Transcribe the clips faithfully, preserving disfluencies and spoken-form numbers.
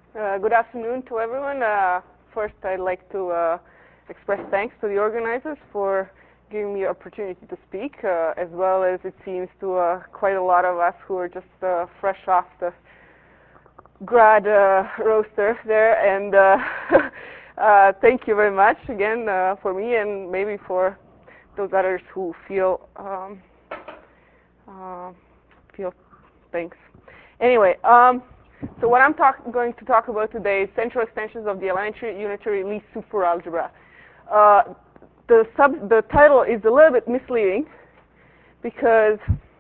Uh, good afternoon to everyone. Uh, first, I'd like to uh, express thanks to the organizers for giving me the opportunity to speak, uh, as well as it seems to uh, quite a lot of us who are just uh, fresh off the grad uh, roster there. And uh, uh, thank you very much again uh, for me, and maybe for those others who feel um, uh, feel thanks. Anyway. Um, So what I'm talk going to talk about today is central extensions of the elementary unitary Lie superalgebra. Uh, the, sub the title is a little bit misleading because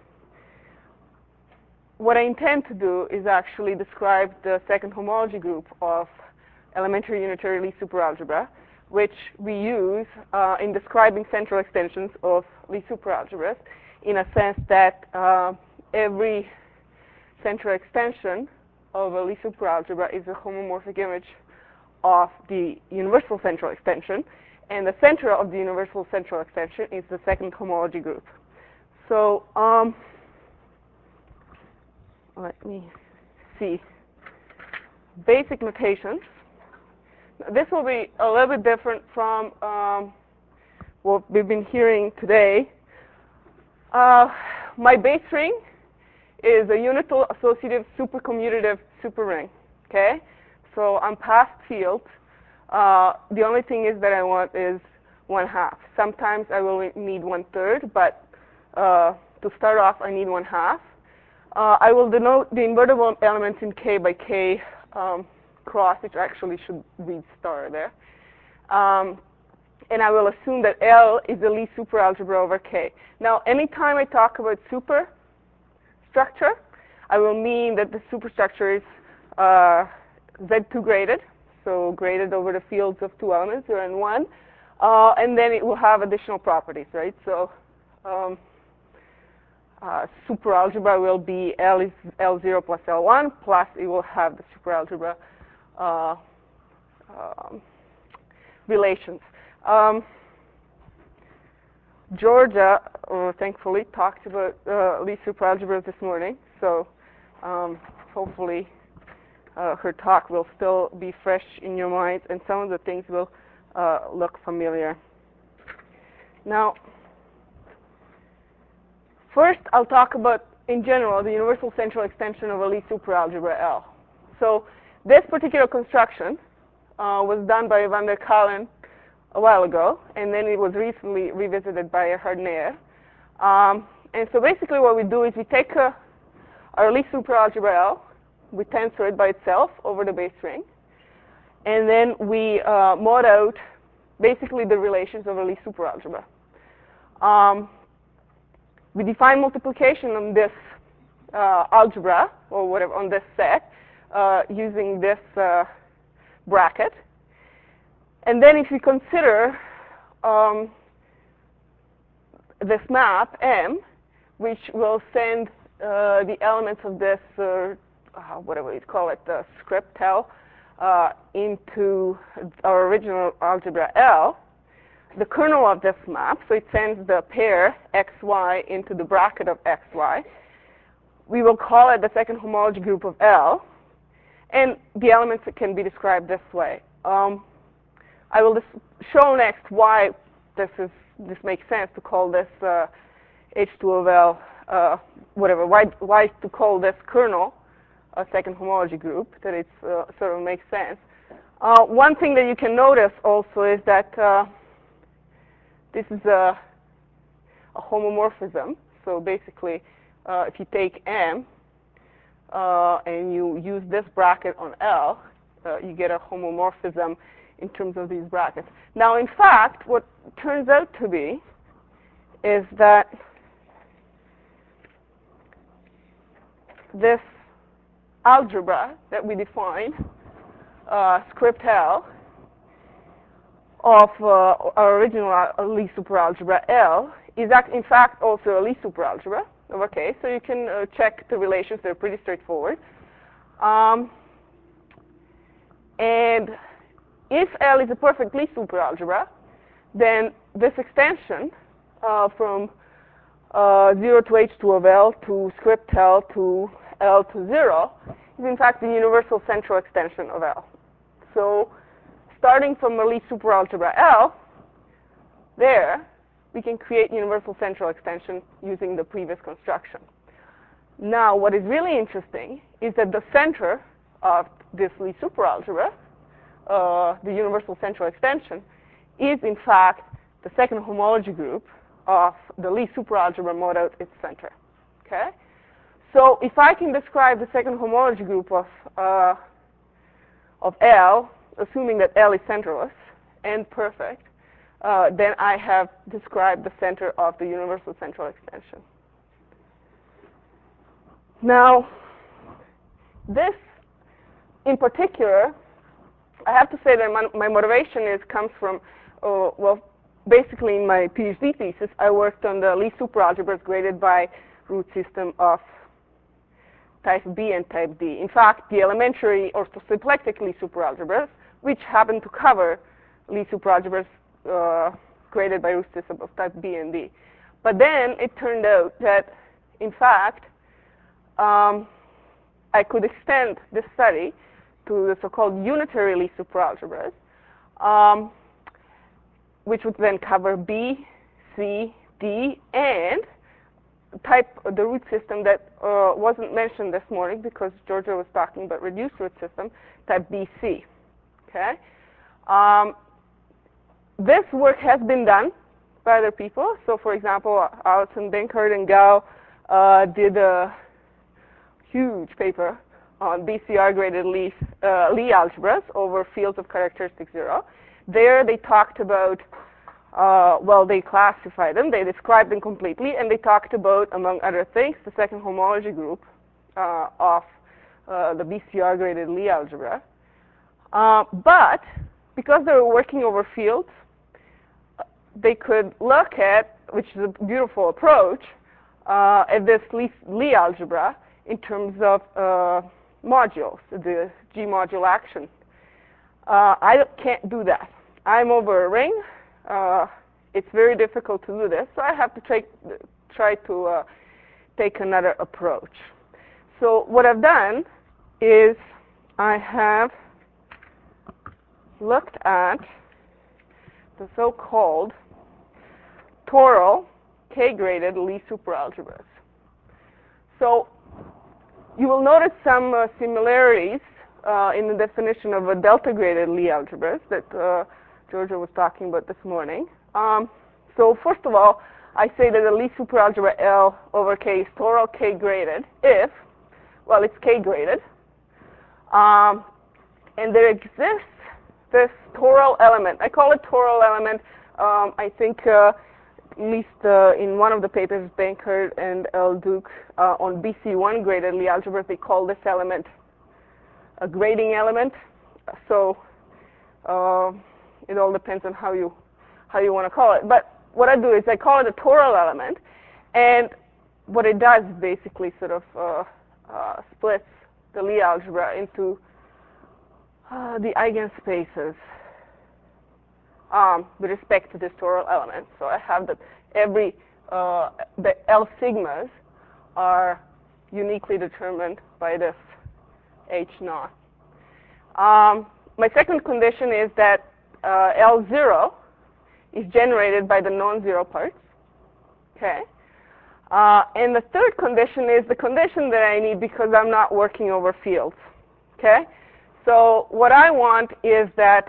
what I intend to do is actually describe the second homology group of elementary unitary Lie superalgebra, which we use uh, in describing central extensions of Lie superalgebras, in a sense that uh, every central extension of a Lie superalgebra is a homomorphic image of the universal central extension, and the center of the universal central extension is the second homology group. So um, let me see. Basic notations. This will be a little bit different from um, what we've been hearing today. Uh, my base ring is a unital associative supercommutative superring. Okay, so I'm past field. Uh, the only thing is that I want is one half. Sometimes I will need one third, but uh, to start off, I need one half. Uh, I will denote the invertible elements in K by K um, cross, which actually should read star there. Um, and I will assume that L is the Lie superalgebra over K. Now, anytime I talk about super structure, I will mean that the superstructure is uh, Z two graded, so graded over the fields of two elements, zero and one, uh, and then it will have additional properties, right? So um, uh, superalgebra will be L is L zero plus L one, plus it will have the superalgebra uh, um, relations. Um, Georgia, uh, thankfully, talked about uh, Lie superalgebras this morning, so um, hopefully uh, her talk will still be fresh in your minds, and some of the things will uh, look familiar. Now, first I'll talk about, in general, the universal central extension of a Lie superalgebra L. So this particular construction uh, was done by van der Kalen a while ago, and then it was recently revisited by Hardneer. Um, and so basically what we do is we take uh, our Lie superalgebra L, we tensor it by itself over the base ring, and then we uh, mod out basically the relations of a Lie superalgebra. Um, we define multiplication on this uh, algebra, or whatever, on this set, uh, using this uh, bracket. And then if we consider um, this map M, which will send uh, the elements of this, uh, uh, whatever you call it, the script L, uh, into our original algebra L, the kernel of this map, so it sends the pair xy into the bracket of xy, we will call it the second homology group of L, and the elements can be described this way. Um, I will show next why this is this makes sense to call this uh, H two of L, uh, whatever. Why why to call this kernel a second homology group? That it uh, sort of makes sense. Uh, one thing that you can notice also is that uh, this is a, a homomorphism. So basically, uh, if you take M uh, and you use this bracket on L, uh, you get a homomorphism in terms of these brackets. Now, in fact, what turns out to be is that this algebra that we defined, uh, script L, of uh, our original Lie superalgebra L, is in fact also a Lie superalgebra. Okay, so you can uh, check the relations. They're pretty straightforward. Um, and if L is a perfect Lie superalgebra, then this extension uh, from uh, zero to H two of L to script L to L to zero is in fact the universal central extension of L. So starting from a Lie superalgebra L, there we can create universal central extension using the previous construction. Now what is really interesting is that the center of this Lie superalgebra, uh, the universal central extension, is in fact the second homology group of the Lie superalgebra mod out its center. Okay? So if I can describe the second homology group of, uh, of L, assuming that L is centerless and perfect, uh, then I have described the center of the universal central extension. Now, this in particular, I have to say that my, my motivation is comes from, uh, well, basically in my PhD thesis, I worked on the Lie superalgebras graded by root system of type B and type D. In fact, the elementary orthosymplectic Lie superalgebras, which happen to cover Lie superalgebras uh, graded by root system of type B and D. But then it turned out that, in fact, um, I could extend this study to the so-called unitary Lie superalgebras, um, which would then cover B, C, D, and type the root system that uh, wasn't mentioned this morning because Georgia was talking about reduced root system, type B C. Okay, um, this work has been done by other people. So, for example, Alison Benkert and Gao uh, did a huge paper on B C R graded Lie, uh, Lie algebras over fields of characteristic zero. There they talked about, uh, well, they classified them, they described them completely, and they talked about, among other things, the second homology group uh, of uh, the B C R graded Lie algebra. Uh, but because they were working over fields, they could look at, which is a beautiful approach, uh, at this Lie, Lie algebra in terms of uh, modules, the G module action. Uh, I can't do that. I'm over a ring. Uh, it's very difficult to do this, so I have to try, try to uh, take another approach. So what I've done is I have looked at the so-called toral K-graded Lie superalgebras. So you will notice some uh, similarities uh, in the definition of a delta-graded Lie algebras that uh, Georgia was talking about this morning. Um, so first of all, I say that the Lie superalgebra L over K is toral K-graded if, well, it's K-graded, um, and there exists this toral element. I call it toral element. Um, I think uh, at least uh, in one of the papers, Benkert and L. Duke uh, on B C one graded Lie algebras, they call this element a grading element. So uh, it all depends on how you how you want to call it. But what I do is I call it a toral element, and what it does is basically sort of uh, uh, splits the Lie algebra into uh, the eigenspaces um, with respect to this toral element. So I have that every uh, the L sigmas are uniquely determined by this H naught. Um, my second condition is that uh, L zero is generated by the non-zero parts. Okay. Uh, and the third condition is the condition that I need because I'm not working over fields. Okay. So what I want is that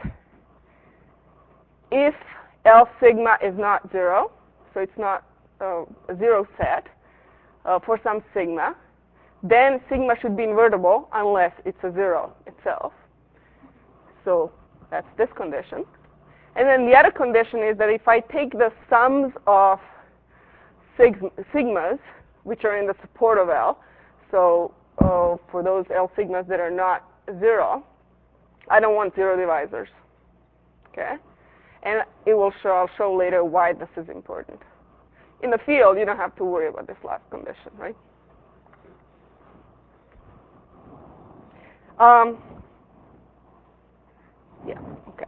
if L sigma is not zero, so it's not uh, a zero set uh, for some sigma, then sigma should be invertible unless it's a zero itself. So that's this condition. And then the other condition is that if I take the sums of sig sigmas, which are in the support of L, so uh, for those L sigmas that are not zero, I don't want zero divisors. Okay? And it will show, I'll show later why this is important. In the field, you don't have to worry about this last condition, right? Um, yeah, okay.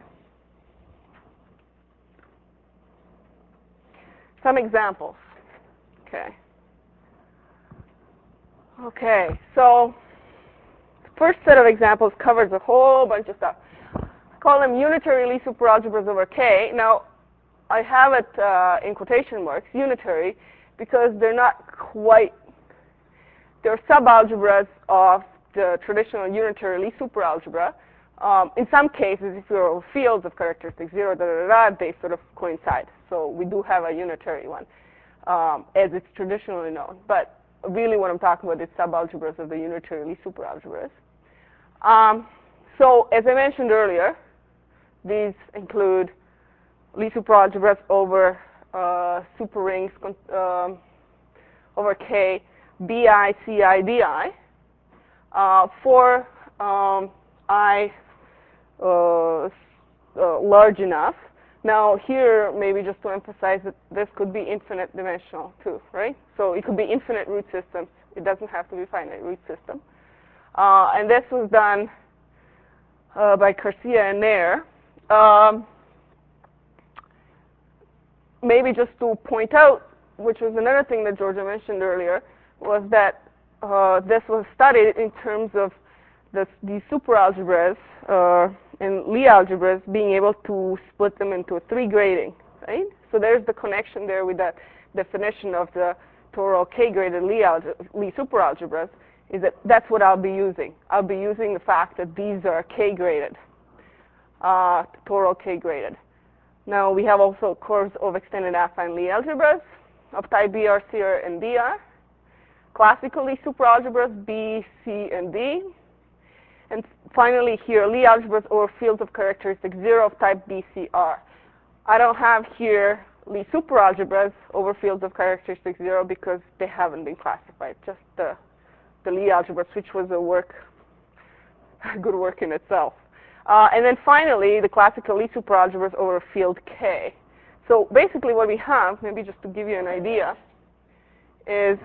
Some examples. Okay. Okay, so first set of examples covers a whole bunch of stuff. I call them unitary Lie superalgebras over K. Now, I have it uh, in quotation marks, unitary, because they're not quite, they're subalgebras of the traditional unitary Lie superalgebra. Um, in some cases, if you're over fields of characteristic zero, da, da, da, da, they sort of coincide. So we do have a unitary one, um, as it's traditionally known. But really what I'm talking about is subalgebras of the unitary Lie superalgebras. Um, so as I mentioned earlier, these include Lie superalgebras over uh, superrings um, over K, Bi, Ci, Di, uh, for um, I uh, uh, large enough. Now here, maybe just to emphasize that this could be infinite dimensional too, right? So it could be infinite root systems. It doesn't have to be finite root system. Uh, and this was done uh, by Garcia and Nair. Um, maybe just to point out, which was another thing that Georgia mentioned earlier, was that uh, this was studied in terms of the, these superalgebras uh, and Lie algebras being able to split them into a three grading, right? So there's the connection there with that definition of the toral K-graded Lie, Lie superalgebras, is that that's what I'll be using. I'll be using the fact that these are K-graded, uh, toral K-graded. Now we have also a course of extended affine Lie algebras of type B R, C R, and D R. Classical Lie superalgebras, B, C, and D. And finally here, Lie algebras over fields of characteristic zero of type B C R. I don't have here Lie superalgebras over fields of characteristic zero because they haven't been classified, just the, the Lie algebras, which was a work, good work in itself. Uh, and then finally, the classical Lie superalgebras over field K. So basically what we have, maybe just to give you an idea, is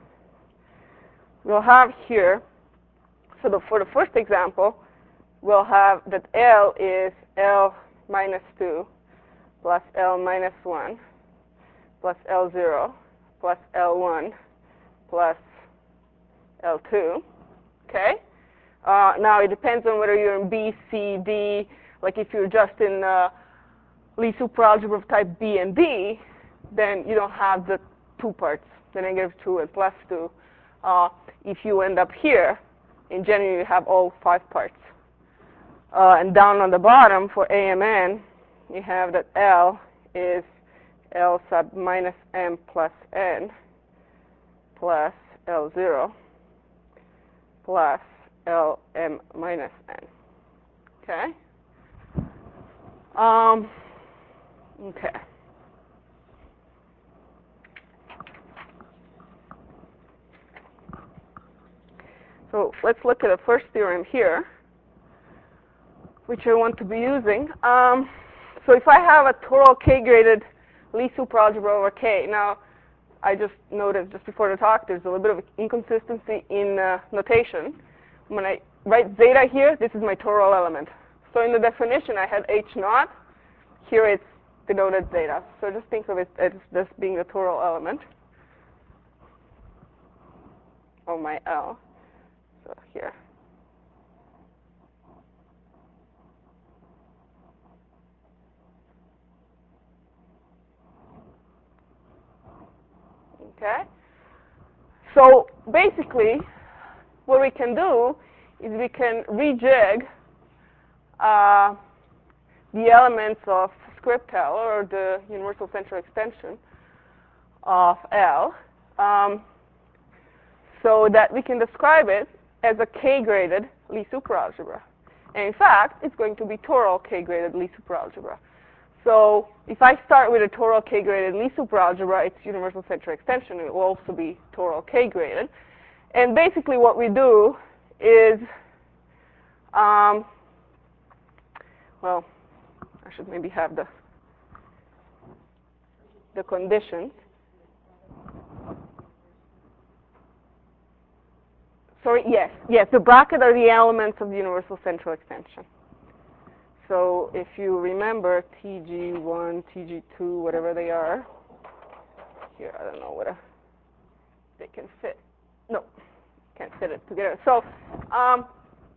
we'll have here, so the, for the first example, we'll have that L is L minus two plus L minus one plus L zero plus L one plus L two, okay? Uh, now it depends on whether you're in B, C, D, like if you're just in uh, Lie superalgebra of type B and D, then you don't have the two parts, the negative two and plus two. Uh, if you end up here, in general you have all five parts. Uh, and down on the bottom for A M N, you have that L is L sub minus M plus N plus L zero plus L M minus N. Okay? Um, okay. So let's look at the first theorem here, which I want to be using. Um, so if I have a total K-graded Lie superalgebra over K, now I just noticed just before the talk there's a little bit of inconsistency in uh, notation. When I write zeta here, this is my toral element. So in the definition I had H naught, here it's denoted zeta. So just think of it as this being the toral element of my L. So here. Okay? So basically, what we can do is we can rejig uh, the elements of script L, or the universal central extension of L, um, so that we can describe it as a K-graded Lie superalgebra. And in fact, it's going to be toral K-graded Lie superalgebra. So if I start with a toral K-graded Lie superalgebra, its universal central extension it will also be toral K-graded. And basically what we do is, um, well, I should maybe have the, the conditions. Sorry, yes, yes, the bracket are the elements of the universal central extension. So if you remember T G one, T G two, whatever they are, here, I don't know whether they can fit. No, can't fit it together. So um,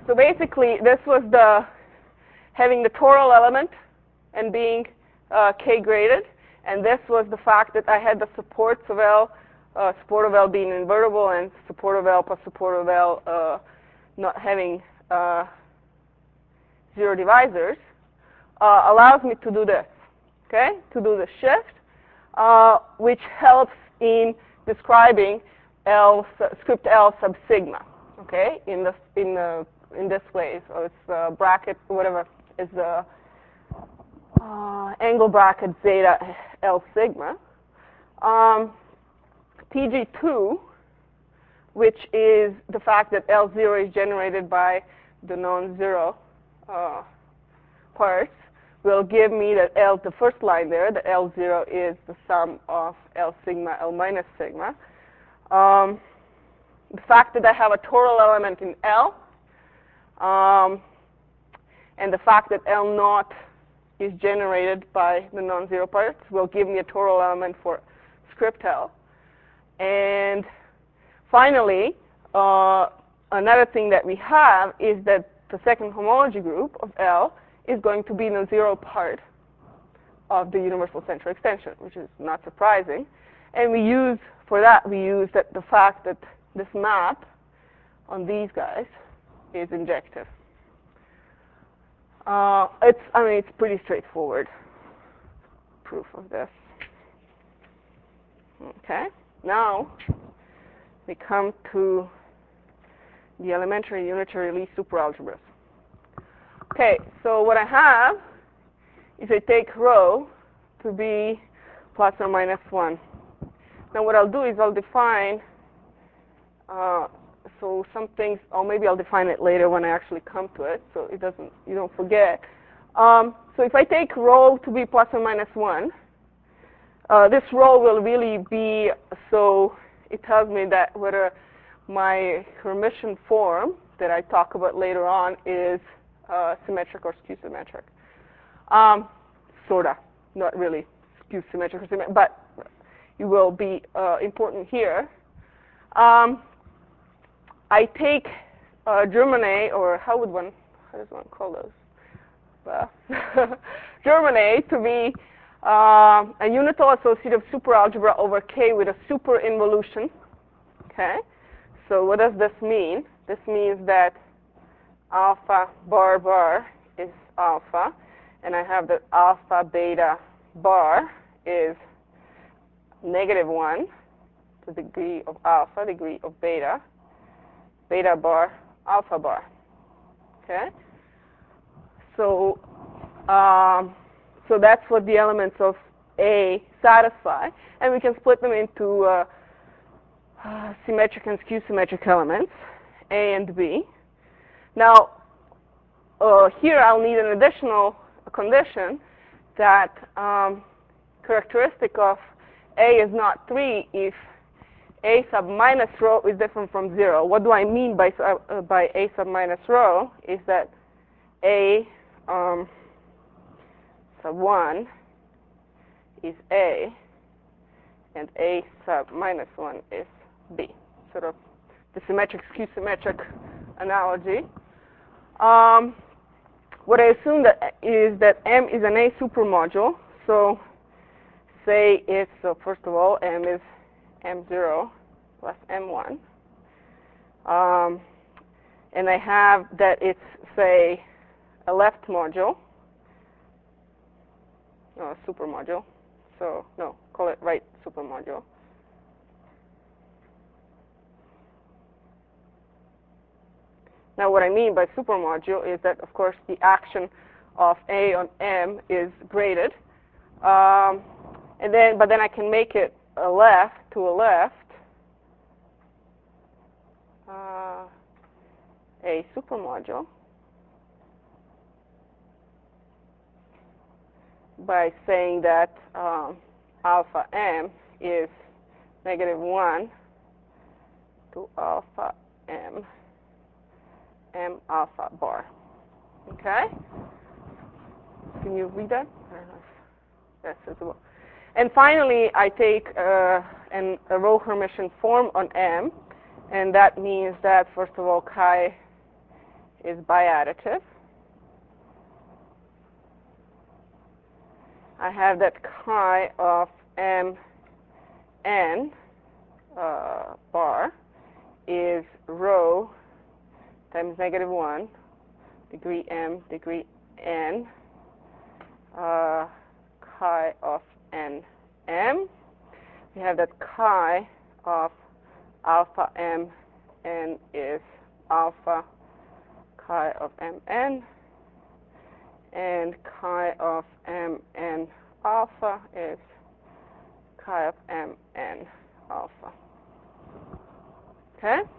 So basically, this was the having the toral element and being uh, K graded, and this was the fact that I had the supports of L, uh, support of L being invertible, and support of L plus support of L uh, not having uh, zero divisors, uh, allows me to do this, okay, to do the shift, uh, which helps in describing L script L sub sigma, okay, in the in the in this way. So it's uh, bracket whatever is the uh, angle bracket zeta L sigma. Um, P G two, which is the fact that L zero is generated by the non-zero uh, parts, will give me that L, the first line there, that L zero is the sum of L sigma, L minus sigma. Um, the fact that I have a total element in L, um, and the fact that L naught is generated by the non-zero parts will give me a total element for script L. And finally, uh, another thing that we have is that the second homology group of L is going to be the zero part of the universal central extension, which is not surprising. And we use, for that, we use that the fact that this map on these guys is injective. Uh, it's, I mean, it's pretty straightforward proof of this. Okay, now we come to the elementary unitary Lie superalgebras. Okay, so what I have is I take rho to be plus or minus one. Now what I'll do is I'll define, uh, so some things, or maybe I'll define it later when I actually come to it, so it doesn't, you don't forget. Um, so if I take rho to be plus or minus one, uh, this rho will really be, so it tells me that whether my Hermitian form that I talk about later on is uh, symmetric or skew symmetric. Um, sorta, not really skew symmetric or symmetric, but it will be uh, important here. Um, I take uh, German, or how would one, how does one call those? Well, German to be uh, a unital associative superalgebra over K with a super involution. Okay, so what does this mean? This means that alpha bar bar is alpha, and I have that alpha beta bar is negative one, the degree of alpha, degree of beta, beta bar, alpha bar. Okay, so um, so that's what the elements of A satisfy, and we can split them into uh, uh, symmetric and skew symmetric elements, A and B. Now, uh, here I'll need an additional condition that um, characteristic of A is not three if A sub minus rho is different from zero. What do I mean by, uh, by A sub minus rho is that A um, sub one is A, and A sub minus one is B. Sort of the symmetric skew symmetric analogy. Um, what I assume that is that M is an A supermodule. So say it's, so first of all, M is M zero plus M one. Um, and I have that it's, say, a left module, no, a supermodule. So, no, call it right supermodule. Now, what I mean by supermodule is that, of course, the action of A on M is graded. Um, and then, but then I can make it a left to a left, uh, a supermodule by saying that um, alpha M is negative one to alpha M, M alpha bar. Okay? Can you read that? I don't know if that's visible. And finally, I take uh, an, a row Hermitian form on M, and that means that, first of all, chi is biadditive. I have that chi of m n uh, bar is rho times negative one, degree m, degree n, uh, chi of n m. We have that chi of alpha m n is alpha chi of m n, and chi of m n alpha is chi of m n alpha. Okay?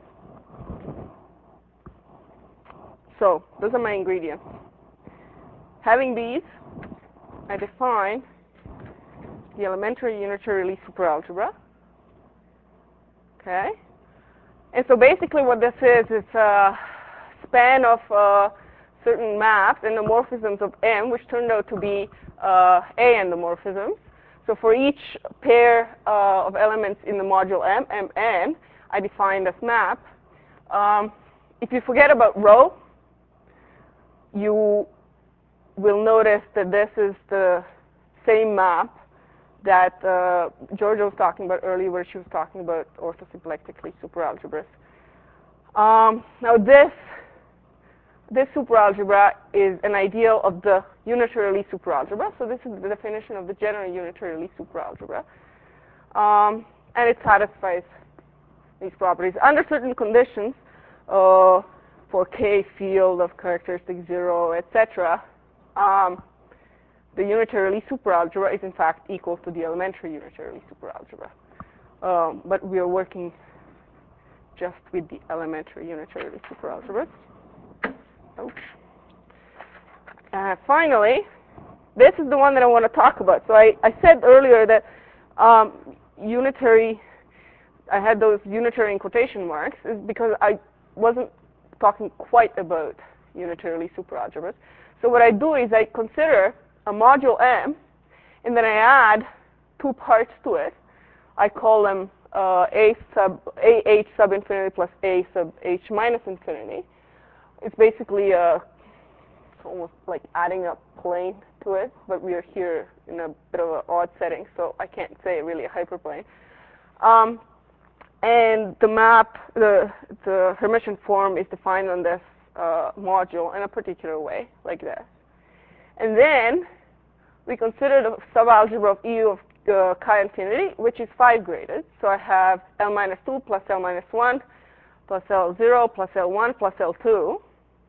So those are my ingredients. Having these, I define the elementary unitary Lie superalgebra. Okay? And so basically what this is, it's a span of uh, certain maps, endomorphisms of M, which turned out to be uh, A endomorphisms. So for each pair uh, of elements in the module M, M n, I define this map. Um, if you forget about rho, you will notice that this is the same map that uh, Georgia was talking about earlier, where she was talking about orthosymplectic Lie superalgebras. Um, now this this superalgebra is an ideal of the unitary Lie superalgebra. So this is the definition of the general unitary Lie superalgebra, um, and it satisfies these properties under certain conditions. Uh, for K field of characteristic zero, et cetera, um, the unitary Lie superalgebra is in fact equal to the elementary unitary Lie superalgebra. Um, but we are working just with the elementary unitary Lie superalgebras. Ouch. Uh, finally, this is the one that I want to talk about. So I, I said earlier that um, unitary, I had those unitary in quotation marks, is because I wasn't talking quite about unitary Lie superalgebras. So what I do is I consider a module M, and then I add two parts to it. I call them uh, A sub A H sub infinity plus A sub H minus infinity. It's basically a, it's almost like adding a plane to it, but we are here in a bit of an odd setting, so I can't say really a hyperplane. Um, And the map, the, the Hermitian form is defined on this uh, module in a particular way, like this. And then we consider the subalgebra of E of uh, chi infinity, which is five graded. So I have L minus two plus L minus one plus L zero plus L one plus L two.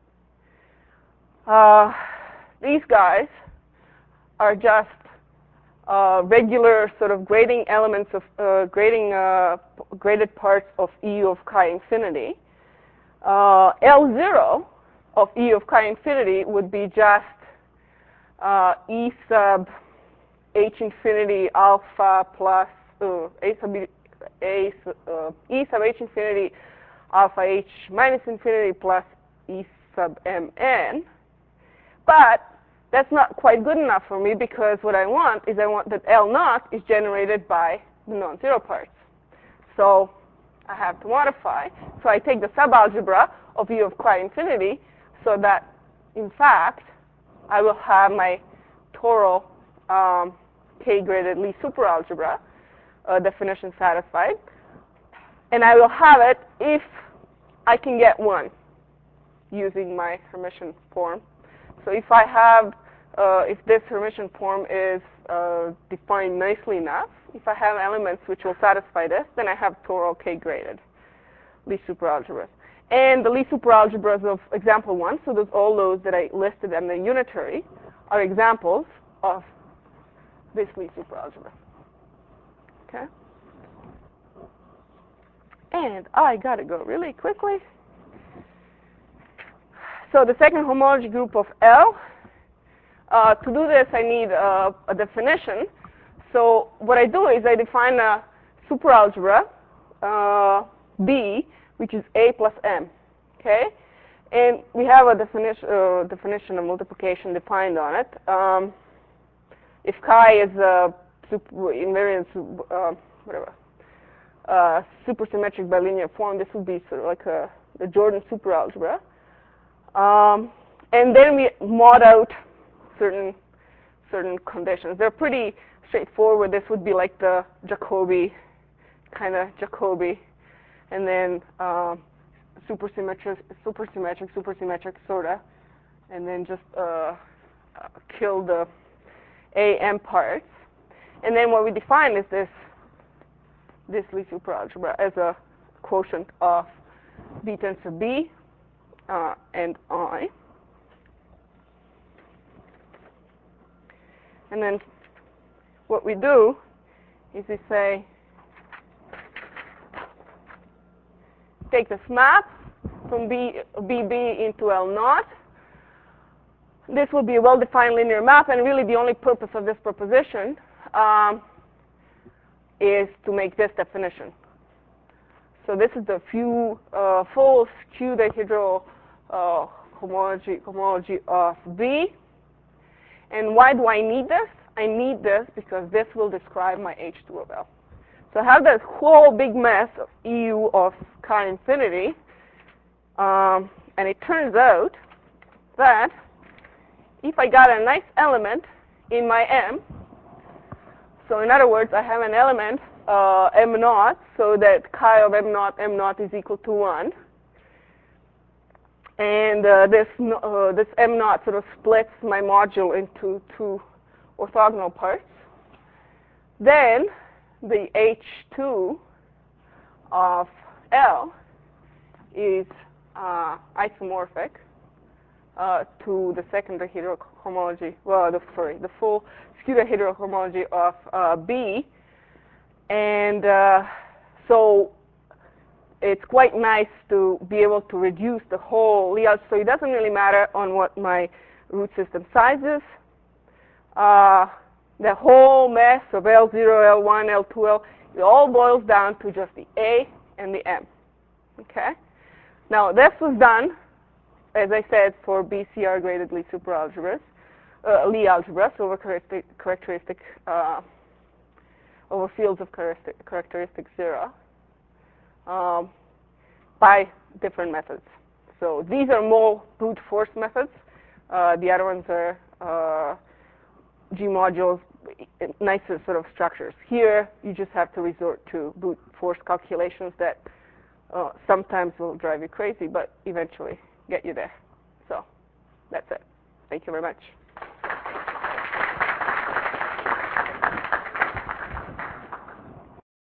Uh, these guys are just Uh, regular sort of grading elements of uh, grading uh, graded parts of E of chi infinity. Uh, L zero of E of chi infinity would be just uh, E sub H infinity alpha plus uh, A sub A uh, E sub H infinity alpha H minus infinity plus E sub M n. But that's not quite good enough for me, because what I want is I want that L naught is generated by the non-zero parts. So I have to modify. So I take the subalgebra of E of chi infinity so that, in fact, I will have my toral um, K-graded Lie superalgebra uh, definition satisfied. And I will have it if I can get one using my Hermitian form. So if I have, uh, if this Hermitian form is uh, defined nicely enough, if I have elements which will satisfy this, then I have total K-graded Lie superalgebras. And the Lie superalgebras of example one, so those, all those that I listed in the unitary, are examples of this Lie superalgebra. Okay? And I gotta go really quickly. So the second homology group of L, uh, to do this I need uh, a definition. So what I do is I define a superalgebra uh, B, which is A plus M, okay? And we have a definition, uh, definition of multiplication defined on it. Um, if chi is a super invariant, uh, whatever, uh, supersymmetric bilinear form, this would be sort of like a, the Jordan superalgebra. Um, and then we mod out certain certain conditions. They're pretty straightforward. This would be like the Jacobi, kind of Jacobi, and then um, supersymmetric, supersymmetric, supersymmetric, sorta, and then just uh, uh, kill the A M parts. And then what we define is this this Lie superalgebra as a quotient of B tends to B uh, and I. And then what we do is we say, take this map from B, B B into L naught. This will be a well-defined linear map, and really the only purpose of this proposition um, is to make this definition. So this is the few, uh, full skew dihedral uh, homology, homology of B. And why do I need this? I need this because this will describe my H two of L. So I have this whole big mess of E U of chi infinity, um, and it turns out that if I got a nice element in my M, so in other words, I have an element uh, M naught, so that chi of M naught, M naught is equal to one. And uh, this, uh, this M naught sort of splits my module into two orthogonal parts. Then the H two of L is uh, isomorphic uh, to the second dihedral homology, well, the, sorry, the full skew dihedral homology of uh, B. And uh, so it's quite nice to be able to reduce the whole Lie algebra. So it doesn't really matter on what my root system size is. Uh, the whole mess of L zero, L one, L two, L, it all boils down to just the A and the M. Okay? Now, this was done, as I said, for B C R graded Lie superalgebras, uh, Lie algebras over characteristic, characteristic uh, over fields of characteristic, characteristic zero. Um, by different methods. So these are more brute force methods. Uh, the other ones are uh, G modules, nicer sort of structures. Here, you just have to resort to brute force calculations that uh, sometimes will drive you crazy, but eventually get you there. So that's it. Thank you very much.